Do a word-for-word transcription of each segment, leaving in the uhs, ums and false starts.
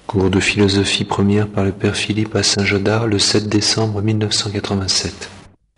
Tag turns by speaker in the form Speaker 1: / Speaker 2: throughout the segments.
Speaker 1: Cours de philosophie première par le Père Philippe à Saint-Jodard le sept décembre mille neuf cent quatre-vingt-sept.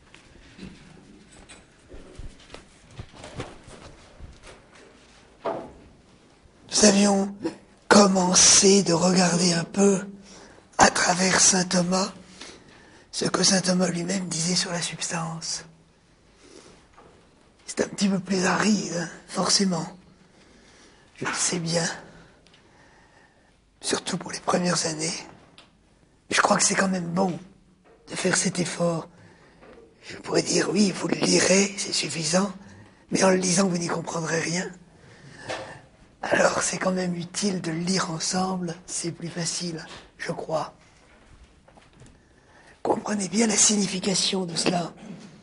Speaker 2: Nous avions commencé de regarder un peu à travers saint Thomas ce que saint Thomas lui-même disait sur la substance. C'est un petit peu plus aride, hein, forcément. Je le sais bien. Surtout pour les premières années. Je crois que c'est quand même bon de faire cet effort. Je pourrais dire, oui, vous le lirez, c'est suffisant, mais en le lisant, vous n'y comprendrez rien. Alors, c'est quand même utile de le lire ensemble, c'est plus facile, je crois. Comprenez bien la signification de cela.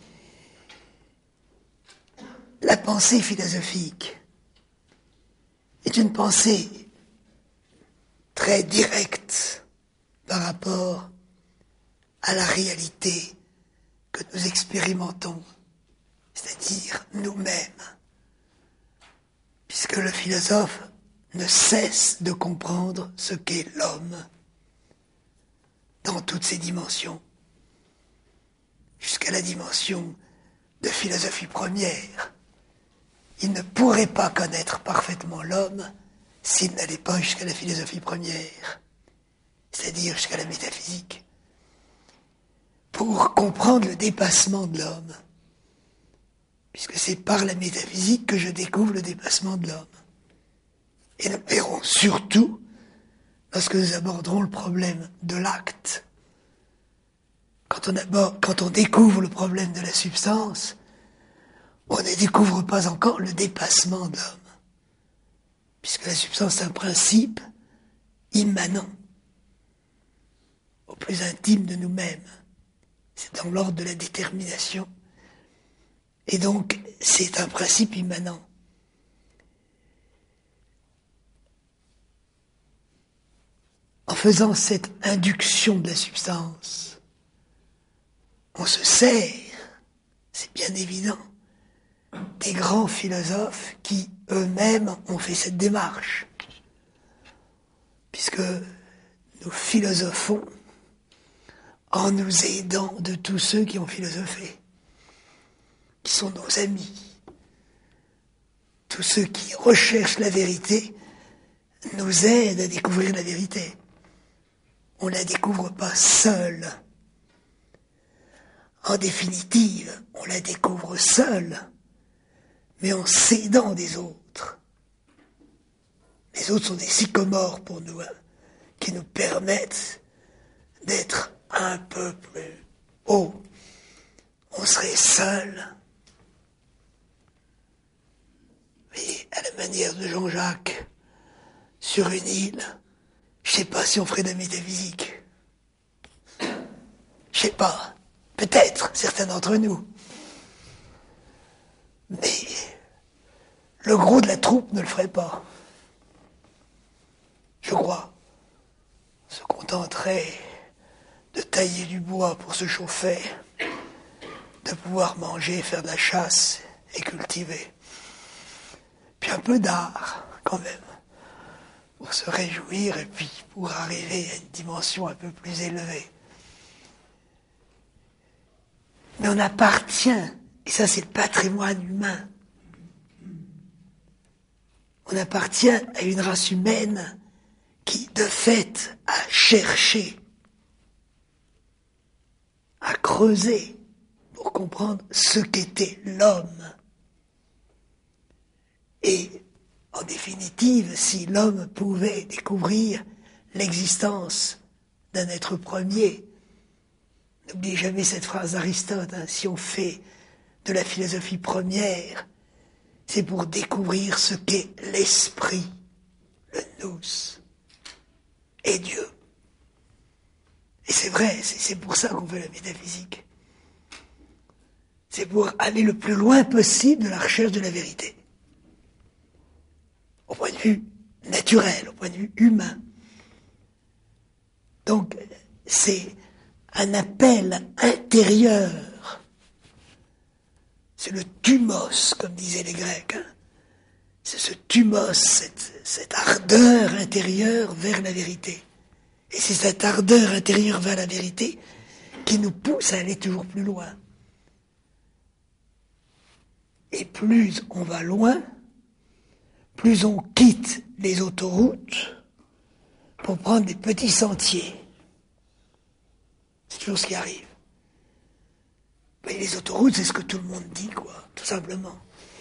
Speaker 2: La pensée philosophique est une pensée très directe par rapport à la réalité que nous expérimentons, c'est-à-dire nous-mêmes, puisque le philosophe ne cesse de comprendre ce qu'est l'homme dans toutes ses dimensions, jusqu'à la dimension de philosophie première. Il ne pourrait pas connaître parfaitement l'homme s'il n'allait pas jusqu'à la philosophie première, c'est-à-dire jusqu'à la métaphysique, pour comprendre le dépassement de l'homme, puisque c'est par la métaphysique que je découvre le dépassement de l'homme. Et nous verrons surtout, lorsque nous aborderons le problème de l'acte, quand on, aborde, quand on découvre le problème de la substance, on ne découvre pas encore le dépassement de l'homme, puisque la substance est un principe immanent, au plus intime de nous-mêmes. C'est dans l'ordre de la détermination. Et donc, c'est un principe immanent. En faisant cette induction de la substance, on se sert, c'est bien évident, des grands philosophes qui eux-mêmes ont fait cette démarche. Puisque nous philosophons en nous aidant de tous ceux qui ont philosophé, qui sont nos amis. Tous ceux qui recherchent la vérité nous aident à découvrir la vérité. On ne la découvre pas seul. En définitive, on la découvre seul, mais en s'aidant des autres. Les autres sont des sycomores pour nous, hein, qui nous permettent d'être un peu plus haut. On serait seul. Mais à la manière de Jean-Jacques, sur une île, je sais pas si on ferait de la métaphysique. Je sais pas. Peut-être, certains d'entre nous. Mais le gros de la troupe ne le ferait pas. Je crois. On se contenterait de tailler du bois pour se chauffer, de pouvoir manger, faire de la chasse et cultiver. Puis un peu d'art, quand même, pour se réjouir et puis pour arriver à une dimension un peu plus élevée. Mais on appartient, et ça c'est le patrimoine humain, on appartient à une race humaine qui, de fait, a cherché, à creuser pour comprendre ce qu'était l'homme. Et, en définitive, si l'homme pouvait découvrir l'existence d'un être premier, n'oubliez jamais cette phrase d'Aristote, hein, si on fait de la philosophie première, c'est pour découvrir ce qu'est l'esprit, le nous, et Dieu. Et c'est vrai, c'est, c'est pour ça qu'on fait la métaphysique. C'est pour aller le plus loin possible de la recherche de la vérité. Au point de vue naturel, au point de vue humain. Donc, c'est un appel intérieur. C'est le thumos, comme disaient les Grecs. Hein. C'est ce thumos, cette, cette ardeur intérieure vers la vérité. Et c'est cette ardeur intérieure vers la vérité qui nous pousse à aller toujours plus loin. Et plus on va loin, plus on quitte les autoroutes pour prendre des petits sentiers. C'est toujours ce qui arrive. Mais les autoroutes, c'est ce que tout le monde dit, quoi, tout simplement.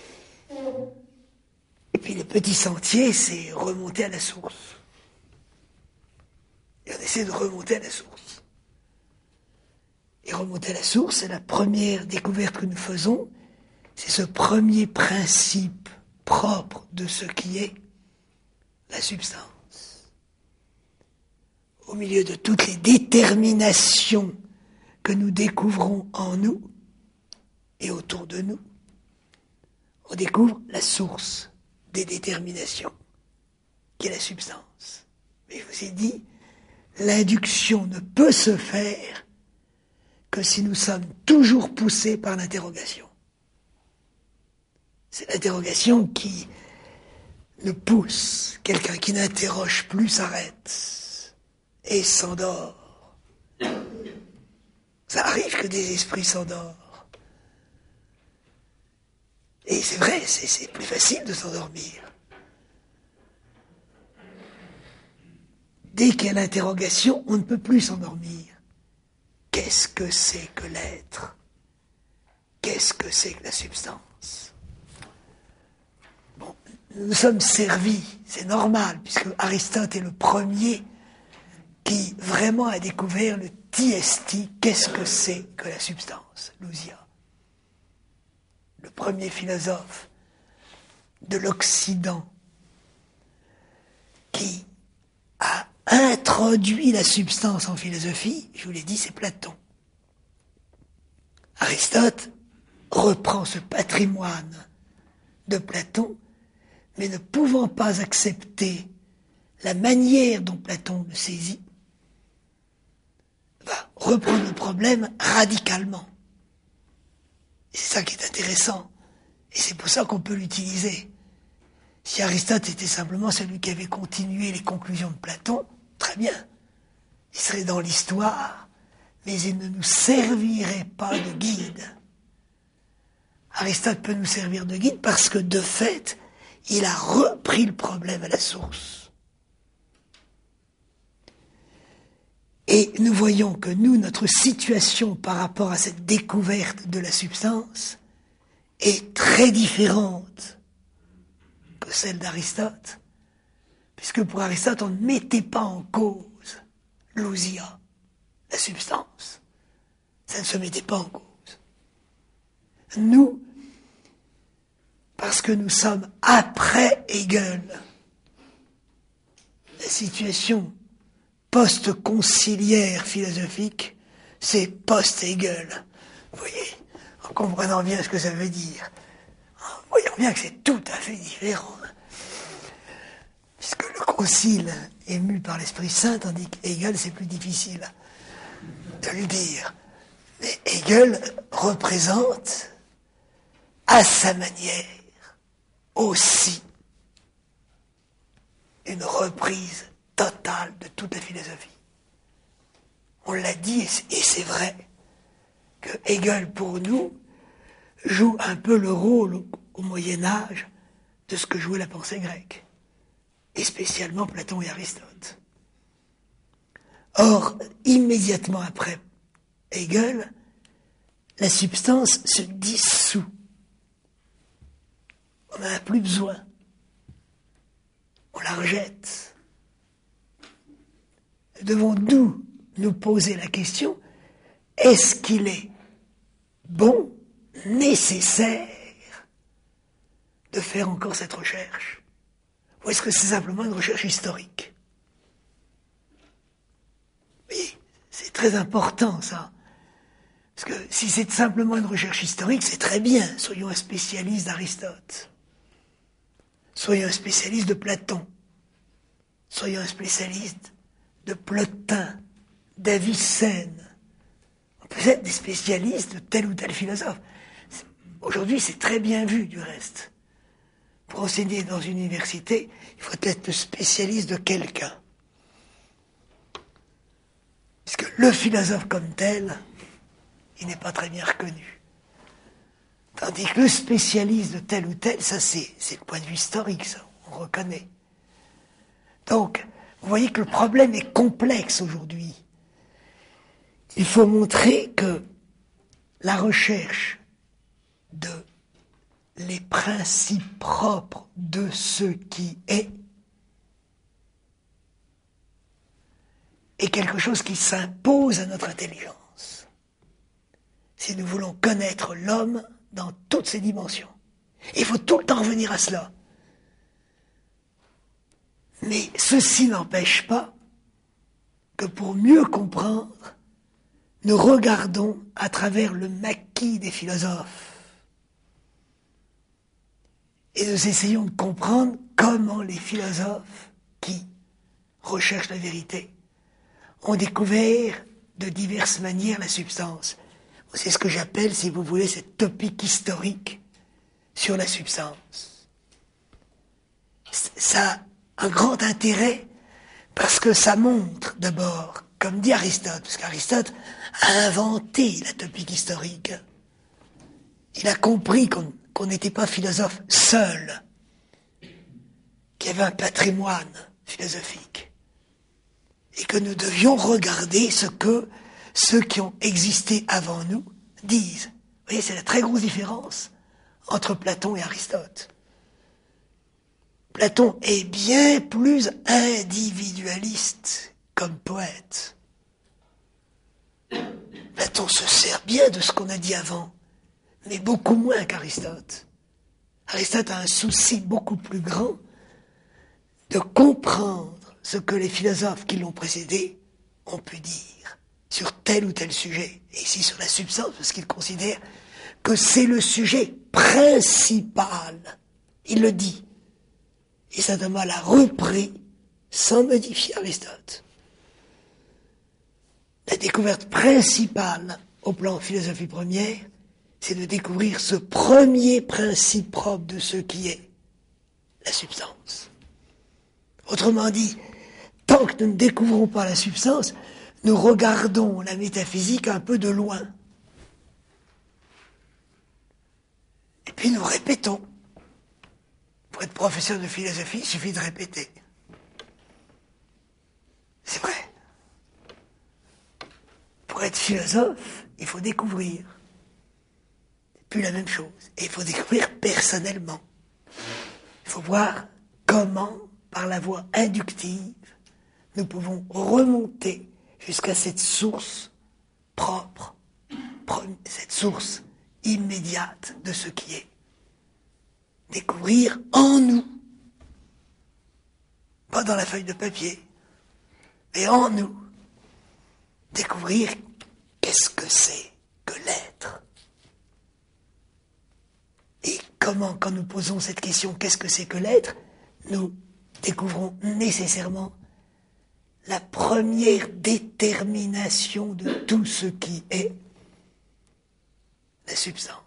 Speaker 2: Et puis les petits sentiers, c'est remonter à la source. Et on essaie de remonter à la source. Et remonter à la source, c'est la première découverte que nous faisons. C'est ce premier principe propre de ce qui est la substance. Au milieu de toutes les déterminations que nous découvrons en nous et autour de nous, on découvre la source des déterminations, qui est la substance. Mais je vous ai dit, l'induction ne peut se faire que si nous sommes toujours poussés par l'interrogation. C'est l'interrogation qui nous pousse. Quelqu'un qui n'interroge plus s'arrête et s'endort. Ça arrive que des esprits s'endorment. Et c'est vrai, c'est, c'est plus facile de s'endormir. Dès qu'il y a l'interrogation, on ne peut plus s'endormir. Qu'est-ce que c'est que l'être? Qu'est-ce que c'est que la substance? Bon, nous sommes servis, c'est normal, puisque Aristote est le premier qui vraiment a découvert le tiesti, qu'est-ce que c'est que la substance, l'ousia. Le premier philosophe de l'Occident qui a introduit la substance en philosophie, je vous l'ai dit, c'est Platon. Aristote reprend ce patrimoine de Platon, mais ne pouvant pas accepter la manière dont Platon le saisit, va reprendre le problème radicalement. Et c'est ça qui est intéressant. Et c'est pour ça qu'on peut l'utiliser. Si Aristote était simplement celui qui avait continué les conclusions de Platon, très bien. Il serait dans l'histoire, mais il ne nous servirait pas de guide. Aristote peut nous servir de guide parce que, de fait, il a repris le problème à la source. Et nous voyons que nous, notre situation par rapport à cette découverte de la substance est très différente que celle d'Aristote, puisque pour Aristote, on ne mettait pas en cause l'ousia, la substance. Ça ne se mettait pas en cause. Nous, parce que nous sommes après Hegel, la situation post-conciliaire philosophique, c'est post-Hegel. Vous voyez, en comprenant bien ce que ça veut dire, en voyant bien que c'est tout à fait différent. Puisque le concile est mu par l'Esprit Saint, tandis qu'Hegel, c'est plus difficile de le dire. Mais Hegel représente, à sa manière, aussi une reprise totale de toute la philosophie. On l'a dit, et c'est vrai, que Hegel, pour nous, joue un peu le rôle au Moyen-Âge de ce que jouait la pensée grecque, et spécialement Platon et Aristote. Or, immédiatement après Hegel, la substance se dissout. On n'en a plus besoin. On la rejette. Devons-nous nous poser la question, est-ce qu'il est bon, nécessaire, de faire encore cette recherche? Ou est-ce que c'est simplement une recherche historique? Oui, c'est très important ça. Parce que si c'est simplement une recherche historique, c'est très bien. Soyons un spécialiste d'Aristote. Soyons un spécialiste de Platon. Soyons un spécialiste de Plotin, d'Avicenne. On peut être des spécialistes de tel ou tel philosophe. Aujourd'hui, c'est très bien vu, du reste. Pour enseigner dans une université, il faut être le spécialiste de quelqu'un. le philosophe comme tel, il n'est pas très bien reconnu. Tandis que le spécialiste de tel ou tel, ça c'est, c'est le point de vue historique, ça, on reconnaît. Donc, vous voyez que le problème est complexe aujourd'hui. Il faut montrer que la recherche de les principes propres de ce qui est est quelque chose qui s'impose à notre intelligence. Si nous voulons connaître l'homme dans toutes ses dimensions. Il faut tout le temps revenir à cela. Mais ceci n'empêche pas que pour mieux comprendre, nous regardons à travers le maquis des philosophes. Et nous essayons de comprendre comment les philosophes qui recherchent la vérité ont découvert de diverses manières la substance. C'est ce que j'appelle, si vous voulez, cette topique historique sur la substance. Ça a un grand intérêt parce que ça montre d'abord, comme dit Aristote, parce qu'Aristote a inventé la topique historique. Il a compris qu'on qu'on n'était pas philosophe seul, qu'il y avait un patrimoine philosophique, et que nous devions regarder ce que ceux qui ont existé avant nous disent. Vous voyez, c'est la très grosse différence entre Platon et Aristote. Platon est bien plus individualiste comme poète. Platon se sert bien de ce qu'on a dit avant, mais beaucoup moins qu'Aristote. Aristote a un souci beaucoup plus grand de comprendre ce que les philosophes qui l'ont précédé ont pu dire sur tel ou tel sujet, et ici sur la substance, parce qu'il considère que c'est le sujet principal. Il le dit. Et saint Thomas l'a repris sans modifier Aristote. La découverte principale au plan philosophie première, c'est de découvrir ce premier principe propre de ce qui est la substance. Autrement dit, tant que nous ne découvrons pas la substance, nous regardons la métaphysique un peu de loin. Et puis nous répétons. Pour être professeur de philosophie, il suffit de répéter. C'est vrai. Pour être philosophe, il faut découvrir. C'est plus la même chose. Et il faut découvrir personnellement. Il faut voir comment, par la voie inductive, nous pouvons remonter jusqu'à cette source propre, cette source immédiate de ce qui est. Découvrir en nous, pas dans la feuille de papier, mais en nous, découvrir qu'est-ce que c'est que l'être. Et comment, quand nous posons cette question, qu'est-ce que c'est que l'être, nous découvrons nécessairement la première détermination de tout ce qui est la substance.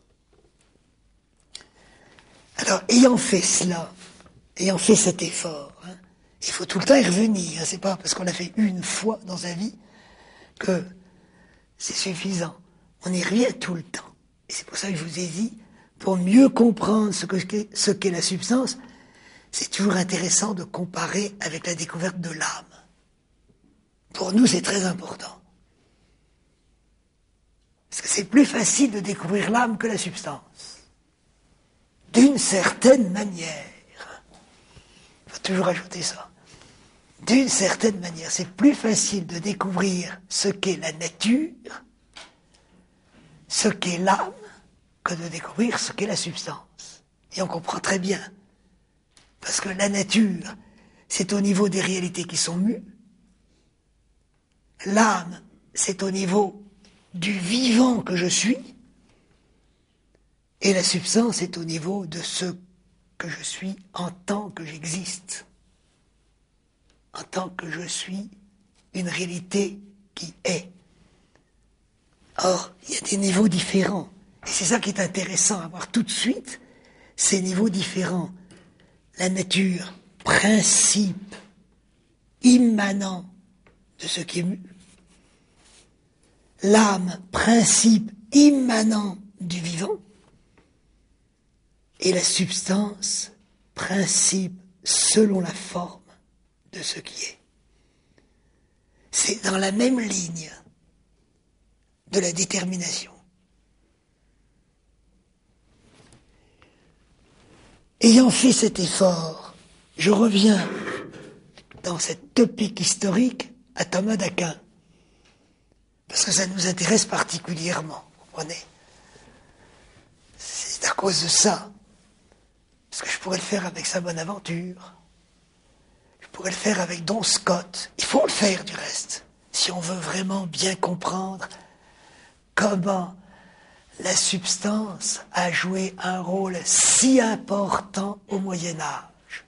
Speaker 2: Alors, ayant fait cela, ayant fait cet effort, hein, il faut tout le temps y revenir. Hein, c'est pas parce qu'on l'a fait une fois dans sa vie que c'est suffisant. On y revient tout le temps. Et c'est pour ça que je vous ai dit, pour mieux comprendre ce, que, ce qu'est la substance, c'est toujours intéressant de comparer avec la découverte de l'âme. Pour nous, c'est très important. Parce que c'est plus facile de découvrir l'âme que la substance. D'une certaine manière. Il faut toujours ajouter ça. D'une certaine manière, c'est plus facile de découvrir ce qu'est la nature, ce qu'est l'âme, que de découvrir ce qu'est la substance. Et on comprend très bien. Parce que la nature, c'est au niveau des réalités qui sont mues. L'âme, c'est au niveau du vivant que je suis. Et la substance est au niveau de ce que je suis en tant que j'existe. En tant que je suis une réalité qui est. Or, il y a des niveaux différents. Et c'est ça qui est intéressant à voir tout de suite, ces niveaux différents. La nature, principe immanent de ce qui est mu. l'âme, principe immanent du vivant, et la substance, principe selon la forme de ce qui est. C'est dans la même ligne de la détermination. Ayant fait cet effort, je reviens dans cette topique historique à Thomas d'Aquin, parce que ça nous intéresse particulièrement, vous comprenez? C'est à cause de ça, parce que je pourrais le faire avec Saint Bonaventure, je pourrais le faire avec Don Scott, il faut le faire du reste, si on veut vraiment bien comprendre comment la substance a joué un rôle si important au Moyen-Âge,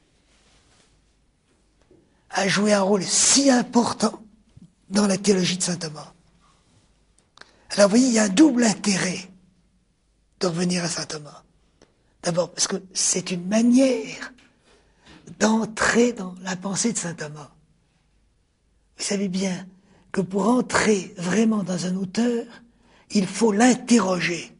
Speaker 2: a joué un rôle si important dans la théologie de saint Thomas. Alors vous voyez, il y a un double intérêt de revenir à saint Thomas. D'abord parce que c'est une manière d'entrer dans la pensée de saint Thomas. Vous savez bien que pour entrer vraiment dans un auteur, il faut l'interroger.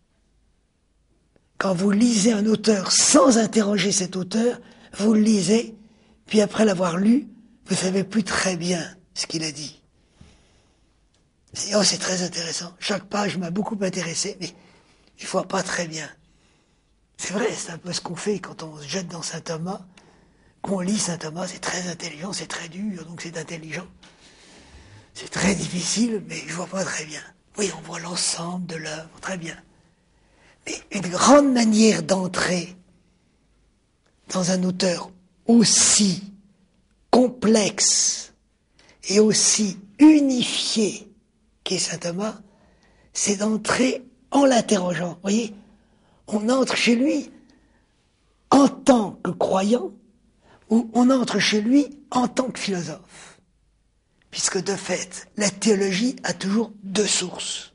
Speaker 2: Quand vous lisez un auteur sans interroger cet auteur, vous le lisez, puis après l'avoir lu, vous ne savez plus très bien ce qu'il a dit. C'est, oh, c'est très intéressant. Chaque page m'a beaucoup intéressé, mais je ne vois pas très bien. C'est vrai, c'est un peu ce qu'on fait quand on se jette dans saint Thomas, qu'on lit saint Thomas, c'est très intelligent, c'est très dur, donc c'est intelligent. C'est très difficile, mais je ne vois pas très bien. Oui, on voit l'ensemble de l'œuvre, très bien. Mais une grande manière d'entrer dans un auteur aussi complexe et aussi unifié qu'est saint Thomas, c'est d'entrer en l'interrogeant. Vous voyez, on entre chez lui en tant que croyant ou on entre chez lui en tant que philosophe. Puisque de fait, la théologie a toujours deux sources.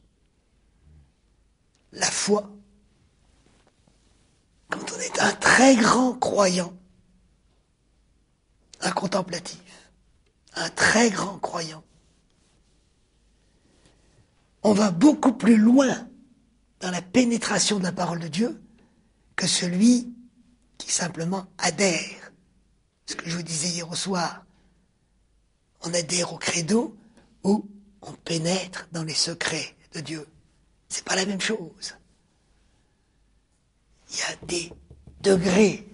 Speaker 2: La foi, quand on est un très grand croyant, un contemplatif, un très grand croyant, on va beaucoup plus loin dans la pénétration de la parole de Dieu que celui qui simplement adhère. Ce que je vous disais hier au soir. On adhère au credo ou on pénètre dans les secrets de Dieu. C'est pas la même chose. Il y a des degrés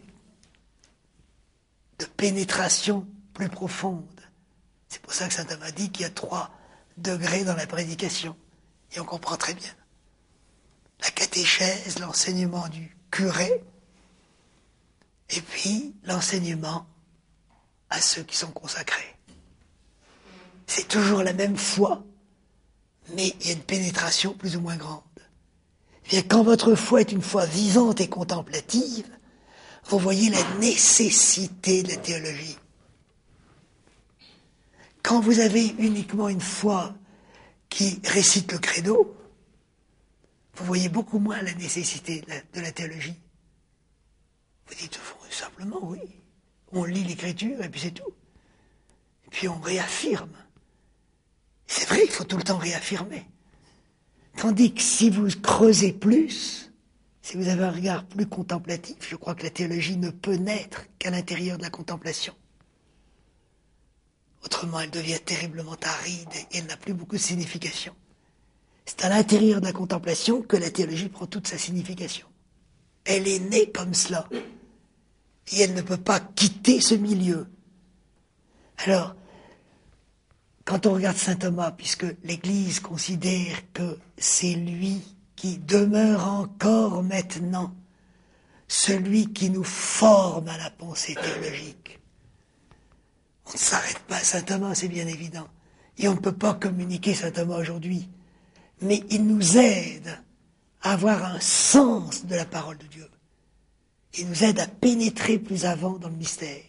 Speaker 2: de pénétration plus profonde. C'est pour ça que saint Thomas dit qu'il y a trois degrés dans la prédication. Et on comprend très bien. La catéchèse, l'enseignement du curé, et puis l'enseignement à ceux qui sont consacrés. C'est toujours la même foi, mais il y a une pénétration plus ou moins grande. Et bien, quand votre foi est une foi vivante et contemplative, vous voyez la nécessité de la théologie. Quand vous avez uniquement une foi qui récite le credo, vous voyez beaucoup moins la nécessité de la, de la théologie. Vous dites simplement, oui, on lit l'écriture et puis c'est tout. Et puis on réaffirme. C'est vrai, il faut tout le temps réaffirmer. Tandis que si vous creusez plus, si vous avez un regard plus contemplatif, je crois que la théologie ne peut naître qu'à l'intérieur de la contemplation. Autrement, elle devient terriblement aride et elle n'a plus beaucoup de signification. C'est à l'intérieur de la contemplation que la théologie prend toute sa signification. Elle est née comme cela. Et elle ne peut pas quitter ce milieu. Alors, quand on regarde saint Thomas, puisque l'Église considère que c'est lui qui demeure encore maintenant, celui qui nous forme à la pensée théologique. On ne s'arrête pas à saint Thomas, c'est bien évident. Et on ne peut pas communiquer saint Thomas aujourd'hui. Mais il nous aide à avoir un sens de la parole de Dieu. Il nous aide à pénétrer plus avant dans le mystère.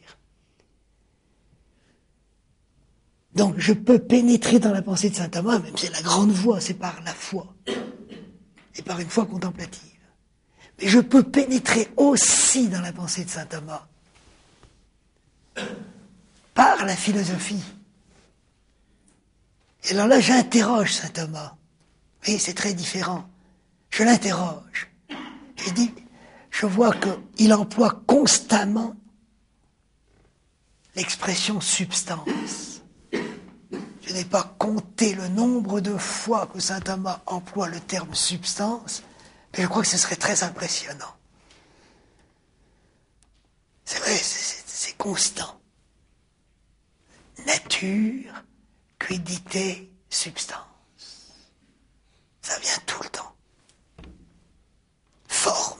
Speaker 2: Donc je peux pénétrer dans la pensée de saint Thomas, même si c'est la grande voie, c'est par la foi. Et par une foi contemplative. Mais je peux pénétrer aussi dans la pensée de saint Thomas par la philosophie. Et alors là, j'interroge saint Thomas. Oui, c'est très différent. Je l'interroge. Je dis, je vois qu'il emploie constamment l'expression substance. Je n'ai pas compté le nombre de fois que saint Thomas emploie le terme substance, mais je crois que ce serait très impressionnant. C'est vrai, c'est, c'est constant. Nature, quiddité, substance. Ça vient tout le temps. Forme.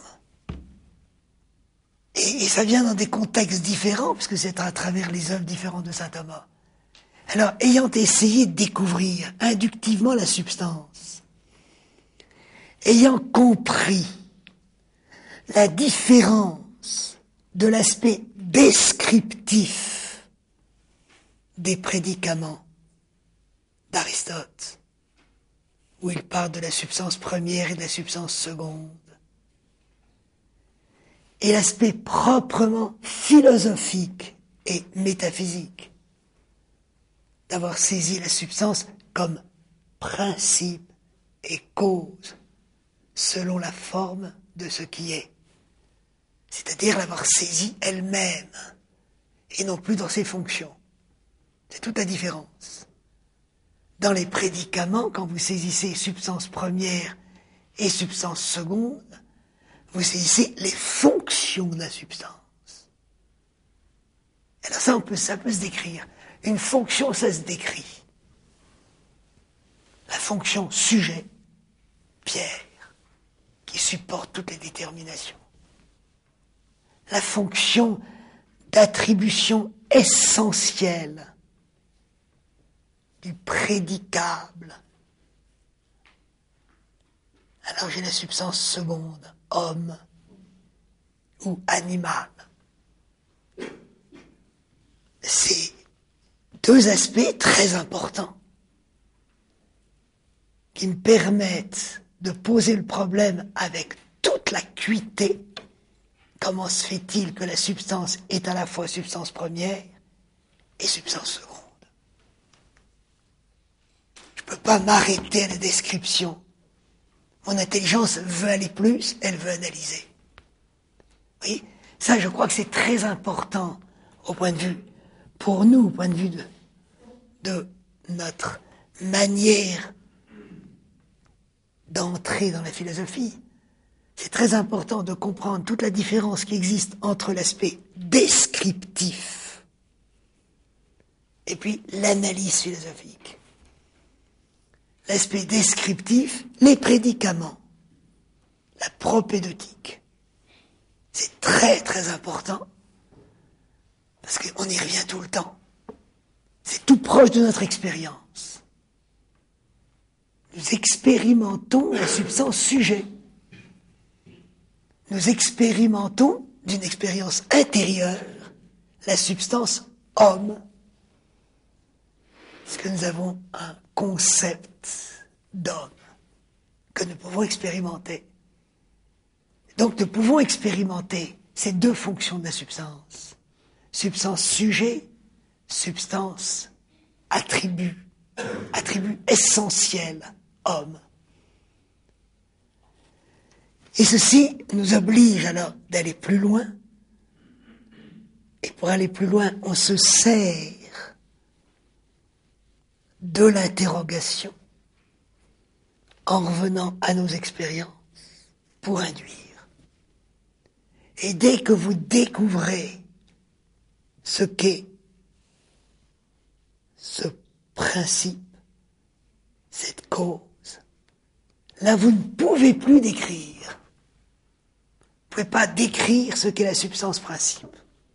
Speaker 2: Et, et ça vient dans des contextes différents, puisque c'est à travers les œuvres différentes de saint Thomas. Alors, ayant essayé de découvrir inductivement la substance, ayant compris la différence de l'aspect descriptif des prédicaments d'Aristote, où il parle de la substance première et de la substance seconde, et l'aspect proprement philosophique et métaphysique, d'avoir saisi la substance comme principe et cause, selon la forme de ce qui est. C'est-à-dire l'avoir saisie elle-même, et non plus dans ses fonctions. C'est toute la différence. Dans les prédicaments, quand vous saisissez substance première et substance seconde, vous saisissez les fonctions de la substance. Alors ça, on peut, ça peut se décrire. Une fonction, ça se décrit. La fonction sujet, pierre, qui supporte toutes les déterminations. La fonction d'attribution essentielle du prédicable. Alors j'ai la substance seconde, homme ou animal. C'est deux aspects très importants qui me permettent de poser le problème avec toute l'acuité. Comment se fait-il que la substance est à la fois substance première et substance seconde? Je ne peux pas m'arrêter à la description. Mon intelligence veut aller plus, elle veut analyser. Vous voyez, ça, je crois que c'est très important au point de vue, pour nous, au point de vue de, de notre manière d'entrer dans la philosophie. C'est très important de comprendre toute la différence qui existe entre l'aspect descriptif et puis l'analyse philosophique. L'aspect descriptif, les prédicaments, la propédeutique. C'est très très important parce qu'on y revient tout le temps. C'est tout proche de notre expérience. Nous expérimentons la substance sujet. Nous expérimentons d'une expérience intérieure la substance homme. Parce que nous avons un concept d'homme que nous pouvons expérimenter. Donc nous pouvons expérimenter ces deux fonctions de la substance. Substance sujet, substance attribut, attribut essentiel, homme. Et ceci nous oblige alors d'aller plus loin. Et pour aller plus loin, on se sert de l'interrogation en revenant à nos expériences pour induire. Et dès que vous découvrez ce qu'est ce principe, cette cause, là vous ne pouvez plus décrire. Vous ne pouvez pas décrire ce qu'est la substance principe.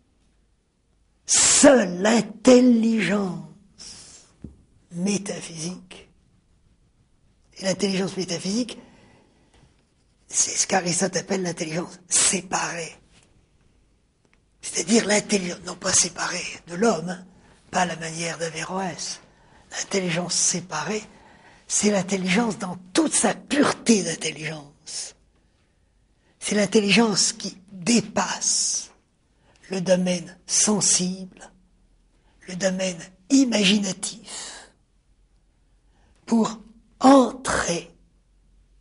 Speaker 2: Seule l'intelligence métaphysique, et l'intelligence métaphysique, c'est ce qu'Aristote appelle l'intelligence séparée. C'est-à-dire l'intelligence, non pas séparée de l'homme, hein, pas à la manière d'Averroès. L'intelligence séparée, c'est l'intelligence dans toute sa pureté d'intelligence. C'est l'intelligence qui dépasse le domaine sensible, le domaine imaginatif, pour entrer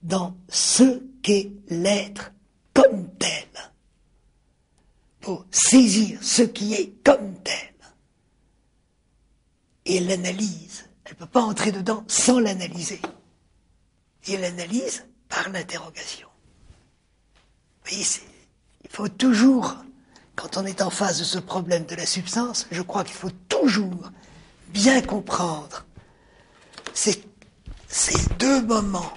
Speaker 2: dans ce qu'est l'être comme tel. Pour saisir ce qui est comme tel. Et elle l'analyse. Elle ne peut pas entrer dedans sans l'analyser. Et elle l'analyse par l'interrogation. Vous voyez, c'est, il faut toujours, quand on est en face de ce problème de la substance, je crois qu'il faut toujours bien comprendre ces, ces deux moments.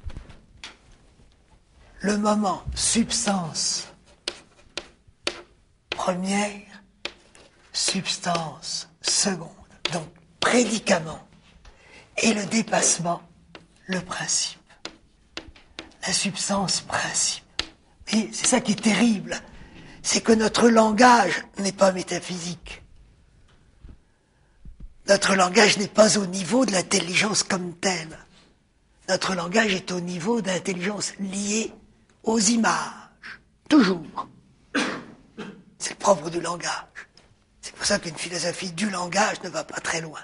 Speaker 2: Le moment substance première, substance seconde. Donc, prédicament et le dépassement, le principe. La substance principe. Et c'est ça qui est terrible, c'est que notre langage n'est pas métaphysique. Notre langage n'est pas au niveau de l'intelligence comme telle. Notre langage est au niveau d'intelligence liée aux images. Toujours. C'est le propre du langage. C'est pour ça qu'une philosophie du langage ne va pas très loin.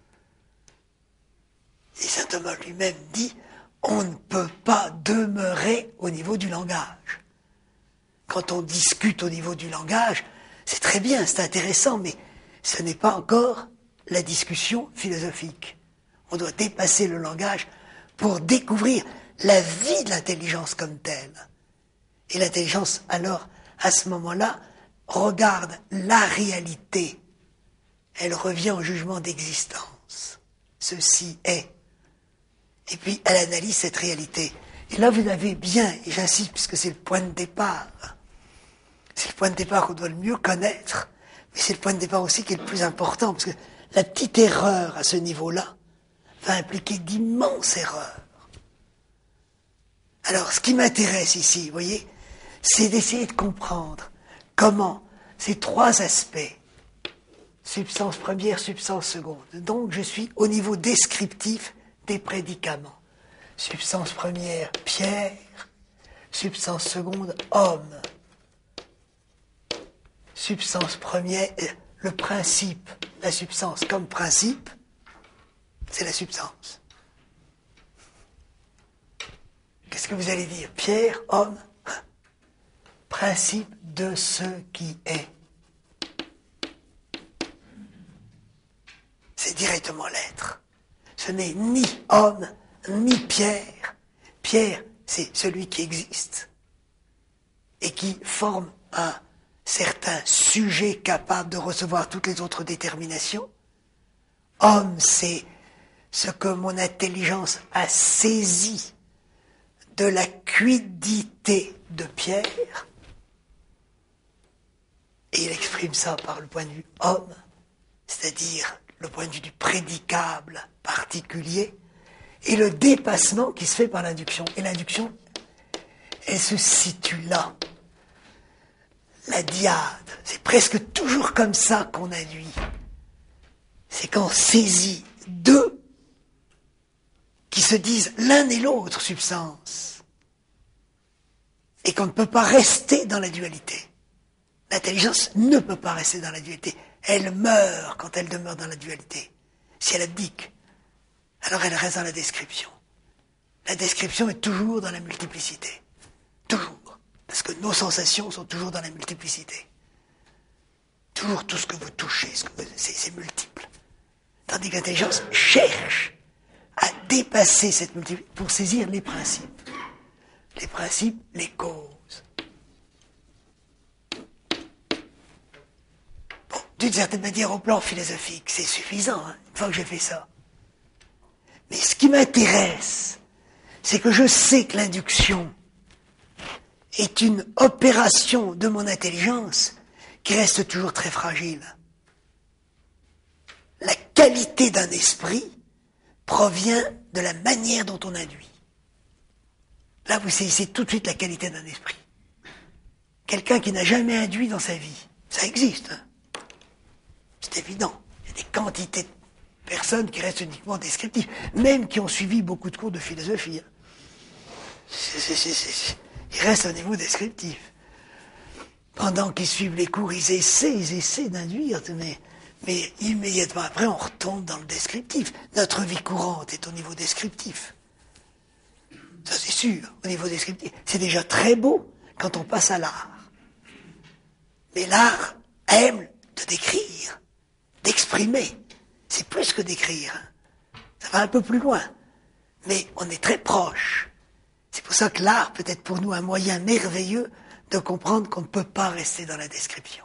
Speaker 2: Et saint Thomas lui-même dit, on ne peut pas demeurer au niveau du langage. Quand on discute au niveau du langage, c'est très bien, c'est intéressant, mais ce n'est pas encore la discussion philosophique. On doit dépasser le langage pour découvrir la vie de l'intelligence comme telle. Et l'intelligence, alors, à ce moment-là, regarde la réalité. Elle revient au jugement d'existence. Ceci est. Et puis, elle analyse cette réalité. Et là, vous l'avez bien, et j'insiste, puisque c'est le point de départ. C'est le point de départ qu'on doit le mieux connaître, mais c'est le point de départ aussi qui est le plus important, parce que la petite erreur à ce niveau-là va impliquer d'immenses erreurs. Alors, ce qui m'intéresse ici, vous voyez, c'est d'essayer de comprendre comment ces trois aspects, substance première, substance seconde, donc je suis au niveau descriptif des prédicaments. Substance première, pierre, substance seconde, homme. Substance première, le principe, la substance comme principe, c'est la substance. Qu'est-ce que vous allez dire? Pierre, homme, principe de ce qui est. C'est directement l'être. Ce n'est ni homme, ni pierre. Pierre, c'est celui qui existe et qui forme un certain sujet capable de recevoir toutes les autres déterminations. Homme, c'est ce que mon intelligence a saisi de la quiddité de Pierre, et il exprime ça par le point de vue homme, c'est-à-dire le point de vue du prédicable particulier, et le dépassement qui se fait par l'induction. Et l'induction, elle se situe là. La dyade, c'est presque toujours comme ça qu'on induit. C'est qu'on saisit deux qui se disent l'un et l'autre substance, et qu'on ne peut pas rester dans la dualité. L'intelligence ne peut pas rester dans la dualité. Elle meurt quand elle demeure dans la dualité. Si elle abdique, alors elle reste dans la description. La description est toujours dans la multiplicité. Toujours. Parce que nos sensations sont toujours dans la multiplicité. Toujours tout ce que vous touchez, ce que vous, c'est, c'est multiple. Tandis que l'intelligence cherche à dépasser cette multiplicité pour saisir les principes. Les principes, les causes. Bon, d'une certaine manière, au plan philosophique, c'est suffisant, hein, une fois que j'ai fait ça. Mais ce qui m'intéresse, c'est que je sais que l'induction est une opération de mon intelligence qui reste toujours très fragile. La qualité d'un esprit provient de la manière dont on induit. Là, vous saisissez tout de suite la qualité d'un esprit. Quelqu'un qui n'a jamais induit dans sa vie, ça existe. Hein. C'est évident. Il y a des quantités de personnes qui restent uniquement descriptives, même qui ont suivi beaucoup de cours de philosophie. Hein. C'est, c'est, c'est, c'est, ils restent au niveau descriptif. Pendant qu'ils suivent les cours, ils essaient, ils essaient d'induire, mais, mais immédiatement après, on retombe dans le descriptif. Notre vie courante est au niveau descriptif. Ça c'est sûr, au niveau descriptif. C'est déjà très beau quand on passe à l'art. Mais l'art aime de décrire, d'exprimer. C'est plus que d'écrire. Ça va un peu plus loin. Mais on est très proche. C'est pour ça que l'art peut être pour nous un moyen merveilleux de comprendre qu'on ne peut pas rester dans la description.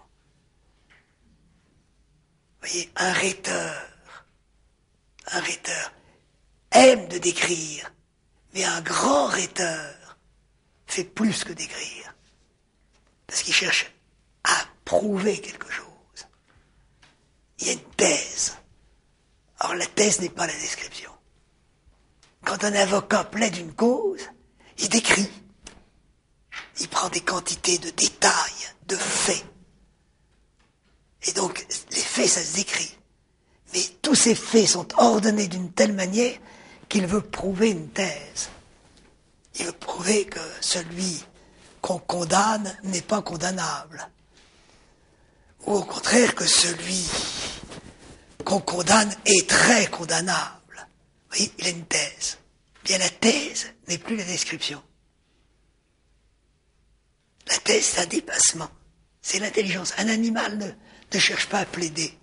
Speaker 2: Vous voyez, un rhéteur, un rhéteur aime de décrire, mais un grand rhéteur fait plus que d'écrire. Parce qu'il cherche à prouver quelque chose. Il y a une thèse. Or, la thèse n'est pas la description. Quand un avocat plaide une cause, il décrit. Il prend des quantités de détails, de faits. Et donc, les faits, ça se décrit. Mais tous ces faits sont ordonnés d'une telle manière qu'il veut prouver une thèse. Il veut prouver que celui qu'on condamne n'est pas condamnable. Ou au contraire que celui qu'on condamne est très condamnable. Vous voyez, il a une thèse. Bien, la thèse n'est plus la description. La thèse, c'est un dépassement. C'est l'intelligence. Un animal ne, ne cherche pas à plaider.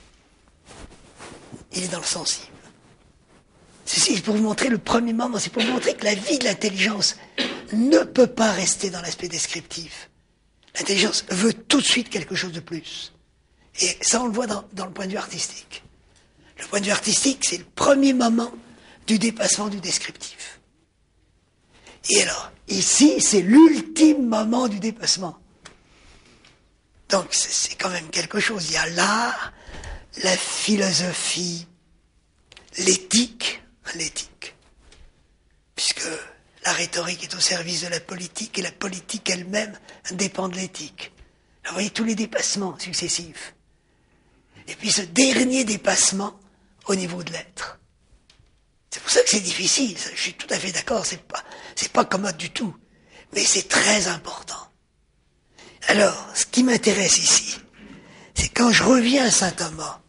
Speaker 2: Il est dans le sensible. C'est pour vous montrer le premier moment, c'est pour vous montrer que la vie de l'intelligence ne peut pas rester dans l'aspect descriptif. L'intelligence veut tout de suite quelque chose de plus. Et ça, on le voit dans, dans le point de vue artistique. Le point de vue artistique, c'est le premier moment du dépassement du descriptif. Et alors, ici, c'est l'ultime moment du dépassement. Donc, c'est quand même quelque chose. Il y a l'art, la philosophie, l'éthique, l'éthique. Puisque la rhétorique est au service de la politique et la politique elle-même dépend de l'éthique. Alors, vous voyez tous les dépassements successifs. Et puis ce dernier dépassement au niveau de l'être. C'est pour ça que c'est difficile, je suis tout à fait d'accord, c'est pas, c'est pas commode du tout. Mais c'est très important. Alors, ce qui m'intéresse ici, c'est quand je reviens à saint Thomas,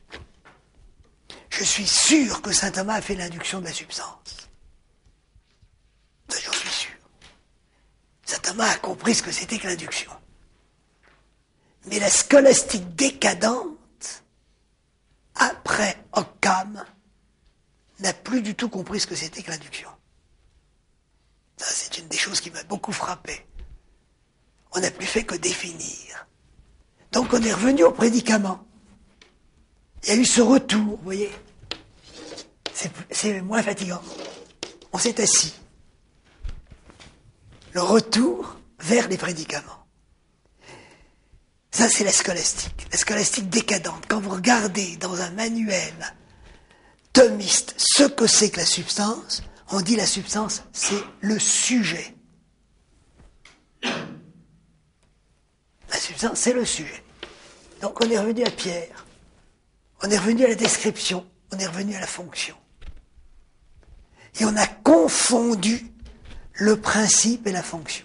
Speaker 2: je suis sûr que saint Thomas a fait l'induction de la substance. Ça, j'en suis sûr. Saint Thomas a compris ce que c'était que l'induction. Mais la scolastique décadente, après Occam, n'a plus du tout compris ce que c'était que l'induction. Ça, c'est une des choses qui m'a beaucoup frappé. On n'a plus fait que définir. Donc on est revenu au prédicament. Il y a eu ce retour, vous voyez. C'est, c'est moins fatigant. On s'est assis. Le retour vers les prédicaments. Ça, c'est la scolastique. La scolastique décadente. Quand vous regardez dans un manuel thomiste ce que c'est que la substance, on dit la substance, c'est le sujet. La substance, c'est le sujet. Donc on est revenu à Pierre. On est revenu à la description. On est revenu à la fonction. Et on a confondu le principe et la fonction.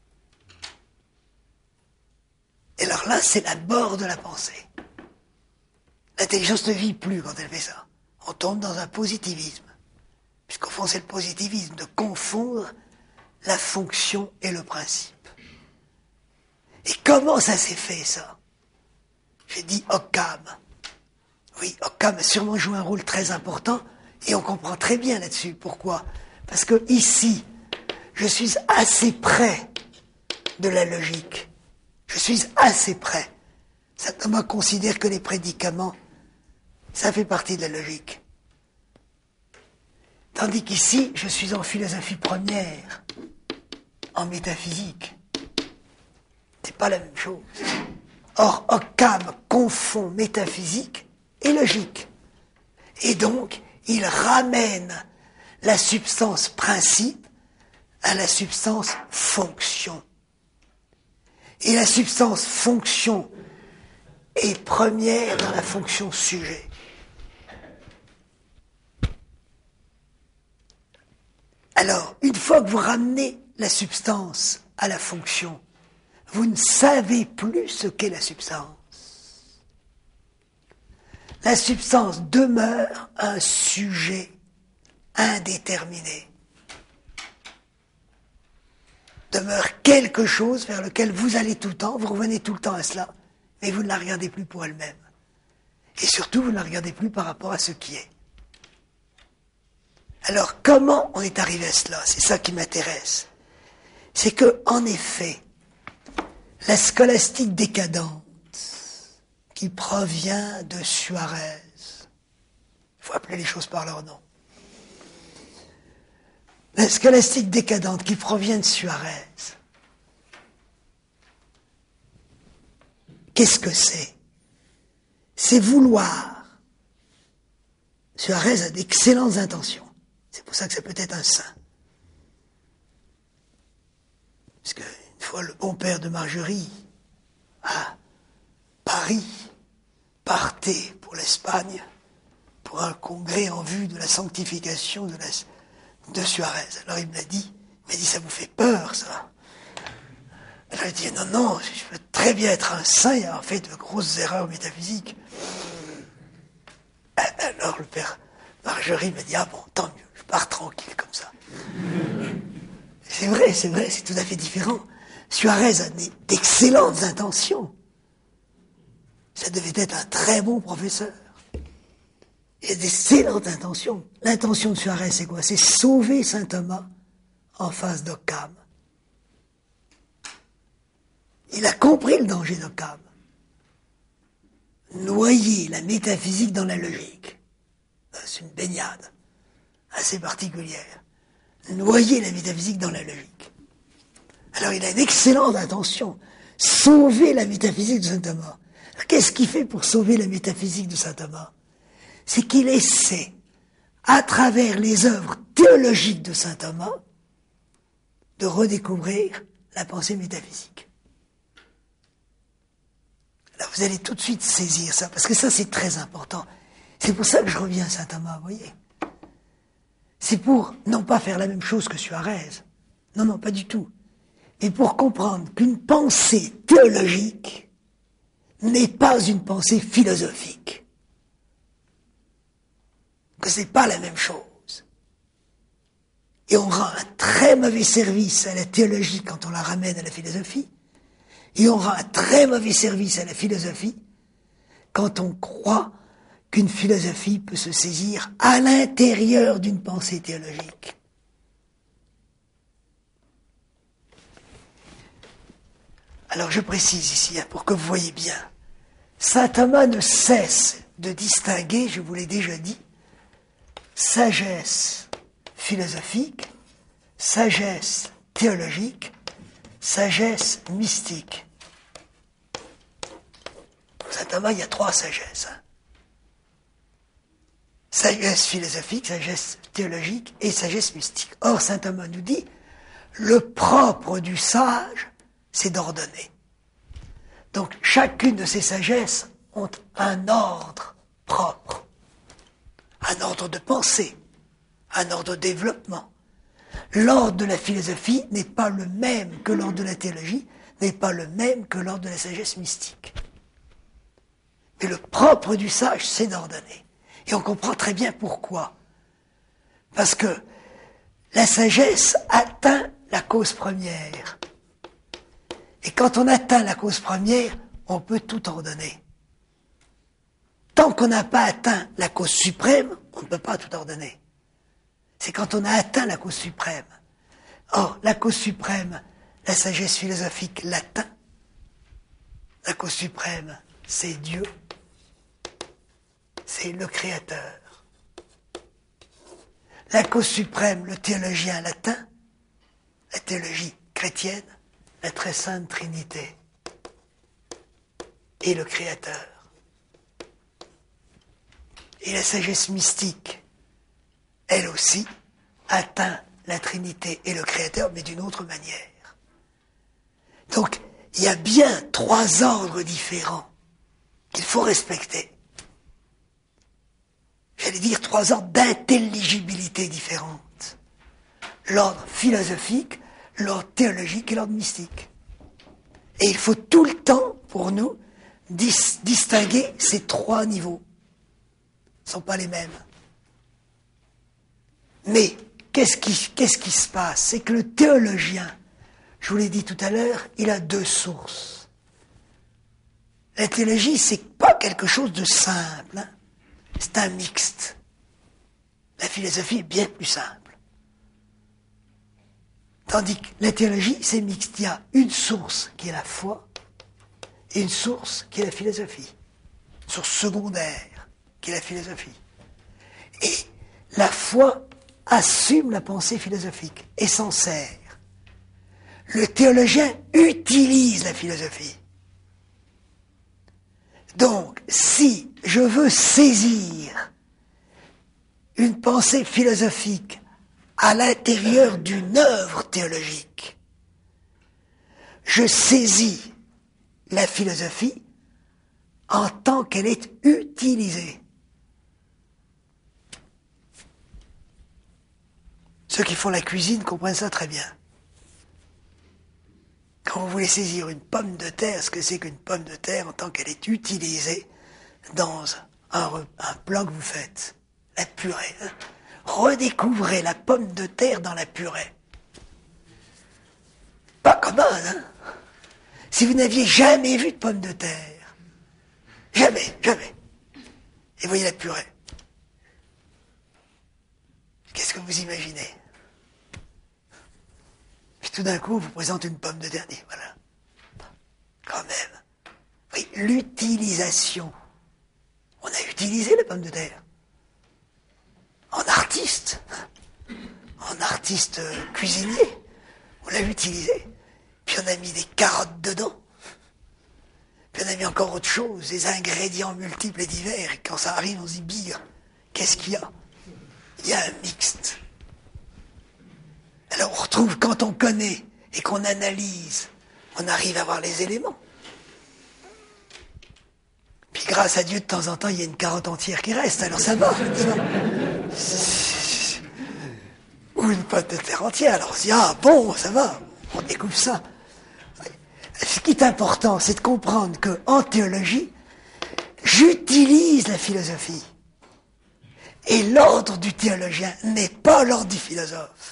Speaker 2: Et alors là, c'est la mort de la pensée. L'intelligence ne vit plus quand elle fait ça. On tombe dans un positivisme. Puisqu'au fond, c'est le positivisme de confondre la fonction et le principe. Et comment ça s'est fait, ça? J'ai dit Occam. Oui, Occam a sûrement joué un rôle très important, et on comprend très bien là-dessus. Pourquoi? Parce que ici, je suis assez près de la logique. Je suis assez près. Saint Thomas considère que les prédicaments, ça fait partie de la logique. Tandis qu'ici, je suis en philosophie première, en métaphysique. C'est pas la même chose. Or, Occam confond métaphysique et logique. Et donc, il ramène la substance principe à la substance fonction. Et la substance fonction est première dans la fonction sujet. Alors, une fois que vous ramenez la substance à la fonction, vous ne savez plus ce qu'est la substance. La substance demeure un sujet indéterminé. demeure quelque chose vers lequel vous allez tout le temps, vous revenez tout le temps à cela, mais vous ne la regardez plus pour elle-même. Et surtout, vous ne la regardez plus par rapport à ce qui est. Alors, comment on est arrivé à cela? C'est ça qui m'intéresse. C'est que, en effet, la scolastique décadente, qui provient de Suarez, il faut appeler les choses par leur nom, la scolastique décadente qui provient de Suarez, qu'est-ce que c'est? C'est vouloir. Suarez a d'excellentes intentions. C'est pour ça que ça peut être un saint. Parce qu'une fois le bon père de Margerie, à Paris, partait pour l'Espagne, pour un congrès en vue de la sanctification de, la, de Suarez. Alors il me l'a dit, il m'a dit, ça vous fait peur, ça? Alors il dit, non, non, je peux très bien être un saint et avoir fait de grosses erreurs métaphysiques. Alors le père Margerie m'a dit, ah bon, tant mieux, je pars tranquille comme ça. C'est vrai, c'est vrai, c'est tout à fait différent. Suarez a d'excellentes intentions. Ça devait être un très bon professeur. Il a d'excellentes intentions. L'intention de Suarez, c'est quoi? C'est sauver saint Thomas en face d'Occam. Il a compris le danger d'Occam. Noyer la métaphysique dans la logique. C'est une baignade assez particulière. Noyer la métaphysique dans la logique. Alors il a une excellente intention. Sauver la métaphysique de saint Thomas. Qu'est-ce qu'il fait pour sauver la métaphysique de saint Thomas? C'est qu'il essaie, à travers les œuvres théologiques de saint Thomas, de redécouvrir la pensée métaphysique. Alors vous allez tout de suite saisir ça, parce que ça c'est très important. C'est pour ça que je reviens à saint Thomas, vous voyez. C'est pour, non pas faire la même chose que Suarez, non, non, pas du tout, mais pour comprendre qu'une pensée théologique n'est pas une pensée philosophique. Que ce n'est pas la même chose. Et on rend un très mauvais service à la théologie quand on la ramène à la philosophie, et on rend un très mauvais service à la philosophie quand on croit qu'une philosophie peut se saisir à l'intérieur d'une pensée théologique. Alors je précise ici, hein, pour que vous voyez bien, saint Thomas ne cesse de distinguer, je vous l'ai déjà dit, sagesse philosophique, sagesse théologique, sagesse mystique. Pour saint Thomas, il y a trois sagesses. Hein. Sagesse philosophique, sagesse théologique et sagesse mystique. Or, saint Thomas nous dit, le propre du sage, c'est d'ordonner. Donc, chacune de ces sagesses ont un ordre propre, un ordre de pensée, un ordre de développement. L'ordre de la philosophie n'est pas le même que l'ordre de la théologie, n'est pas le même que l'ordre de la sagesse mystique. Mais le propre du sage, c'est d'ordonner. Et on comprend très bien pourquoi. Parce que la sagesse atteint la cause première. Et quand on atteint la cause première, on peut tout ordonner. Tant qu'on n'a pas atteint la cause suprême, on ne peut pas tout ordonner. C'est quand on a atteint la cause suprême. Or, la cause suprême, la sagesse philosophique l'atteint. La cause suprême, c'est Dieu. C'est le Créateur. La cause suprême, le théologien l'atteint. La théologie chrétienne, la très sainte Trinité. Et le Créateur. Et la sagesse mystique, elle aussi, atteint la Trinité et le Créateur, mais d'une autre manière. Donc, il y a bien trois ordres différents qu'il faut respecter. J'allais dire trois ordres d'intelligibilité différentes. L'ordre philosophique, l'ordre théologique et l'ordre mystique. Et il faut tout le temps, pour nous, dis- distinguer ces trois niveaux. Ils ne sont pas les mêmes. Mais, qu'est-ce qui, qu'est-ce qui se passe? C'est que le théologien, je vous l'ai dit tout à l'heure, il a deux sources. La théologie, c'est pas quelque chose de simple, hein. C'est un mixte. La philosophie est bien plus simple. Tandis que la théologie, c'est mixte. Il y a une source qui est la foi et une source qui est la philosophie. Une source secondaire qui est la philosophie. Et la foi assume la pensée philosophique et s'en sert. Le théologien utilise la philosophie. Donc, si je veux saisir une pensée philosophique à l'intérieur d'une œuvre théologique, je saisis la philosophie en tant qu'elle est utilisée. Ceux qui font la cuisine comprennent ça très bien. Quand vous voulez saisir une pomme de terre, ce que c'est qu'une pomme de terre en tant qu'elle est utilisée dans un, un plat que vous faites, la purée. Hein. Redécouvrez la pomme de terre dans la purée. Pas commode, hein. Si vous n'aviez jamais vu de pomme de terre, jamais, jamais, et voyez la purée, qu'est-ce que vous imaginez? Puis tout d'un coup, on vous présente une pomme de terre, voilà. Quand même. Oui, l'utilisation. On a utilisé la pomme de terre. En artiste. En artiste cuisinier. On l'a utilisé. Puis on a mis des carottes dedans. Puis on a mis encore autre chose, des ingrédients multiples et divers. Et quand ça arrive, on se dit, bire, qu'est-ce qu'il y a? Il y a un mixte. Alors on retrouve, quand on connaît et qu'on analyse, on arrive à voir les éléments. Puis grâce à Dieu, de temps en temps, il y a une carotte entière qui reste, alors ça va. Ou une pâte de terre entière, alors on se dit, ah bon, ça va, on découvre ça. Ce qui est important, c'est de comprendre qu'en théologie, j'utilise la philosophie. Et l'ordre du théologien n'est pas l'ordre du philosophe.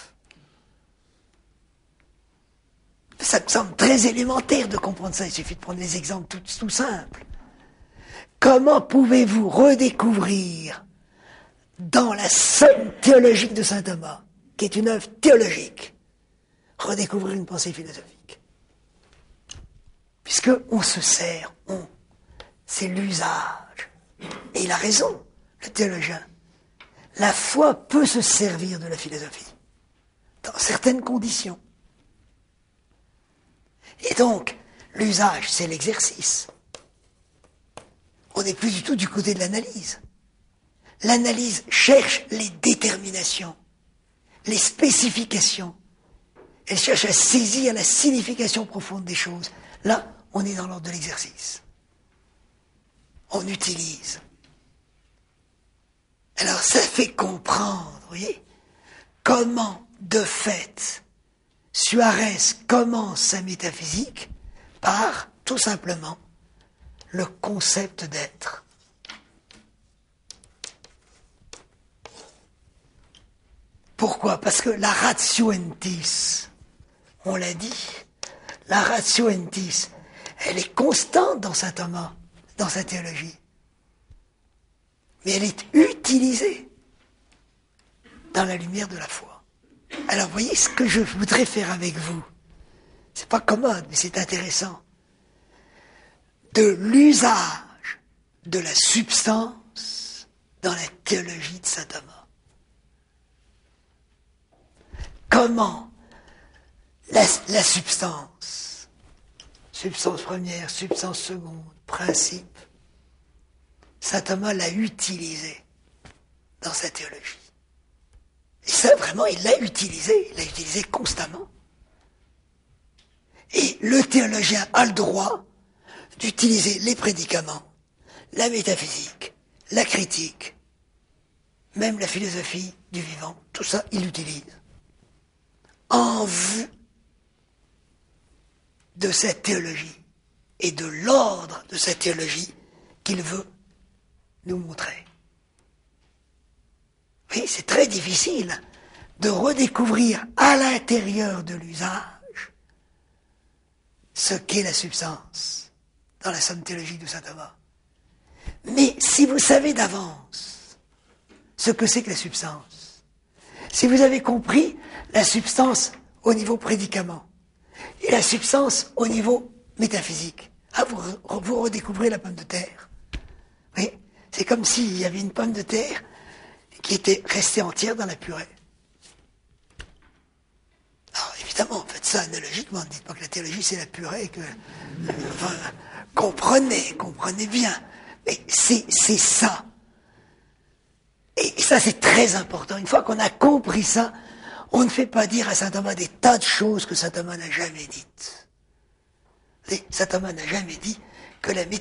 Speaker 2: Ça me semble très élémentaire de comprendre ça. Il suffit de prendre des exemples tout, tout simples. Comment pouvez-vous redécouvrir dans la somme théologique de saint Thomas, qui est une œuvre théologique, redécouvrir une pensée philosophique? Puisque on se sert, on, c'est l'usage. Et il a raison, le théologien. La foi peut se servir de la philosophie, dans certaines conditions. Et donc, l'usage, c'est l'exercice. On n'est plus du tout du côté de l'analyse. L'analyse cherche les déterminations, les spécifications. Elle cherche à saisir la signification profonde des choses. Là, on est dans l'ordre de l'exercice. On utilise. Alors, ça fait comprendre, vous voyez, comment, de fait, Suarez commence sa métaphysique par, tout simplement, le concept d'être. Pourquoi? Parce que la ratio entis, on l'a dit, la ratio entis, elle est constante dans saint Thomas, dans sa théologie. Mais elle est utilisée dans la lumière de la foi. Alors, vous voyez, ce que je voudrais faire avec vous, c'est pas commode, mais c'est intéressant. De l'usage de la substance dans la théologie de saint Thomas. Comment la, la substance, substance première, substance seconde, principe, saint Thomas l'a utilisé dans sa théologie. Et ça, vraiment, il l'a utilisé, il l'a utilisé constamment. Et le théologien a le droit d'utiliser les prédicaments, la métaphysique, la critique, même la philosophie du vivant, tout ça, il l'utilise en vue de sa théologie et de l'ordre de sa théologie qu'il veut nous montrer. Oui, c'est très difficile de redécouvrir à l'intérieur de l'usage ce qu'est la substance dans la somme théologique de saint Thomas. Mais si vous savez d'avance ce que c'est que la substance, si vous avez compris la substance au niveau prédicament et la substance au niveau métaphysique, ah, vous, vous redécouvrez la pomme de terre. Oui, c'est comme s'il y avait une pomme de terre qui était restée entière dans la purée. Alors évidemment, faites ça analogiquement, ne dites pas que la théologie c'est la purée, que enfin, comprenez, comprenez bien. Mais c'est, c'est ça. Et ça c'est très important. Une fois qu'on a compris ça, on ne fait pas dire à saint Thomas des tas de choses que saint Thomas n'a jamais dites. Saint Thomas n'a jamais dit que la métaphysique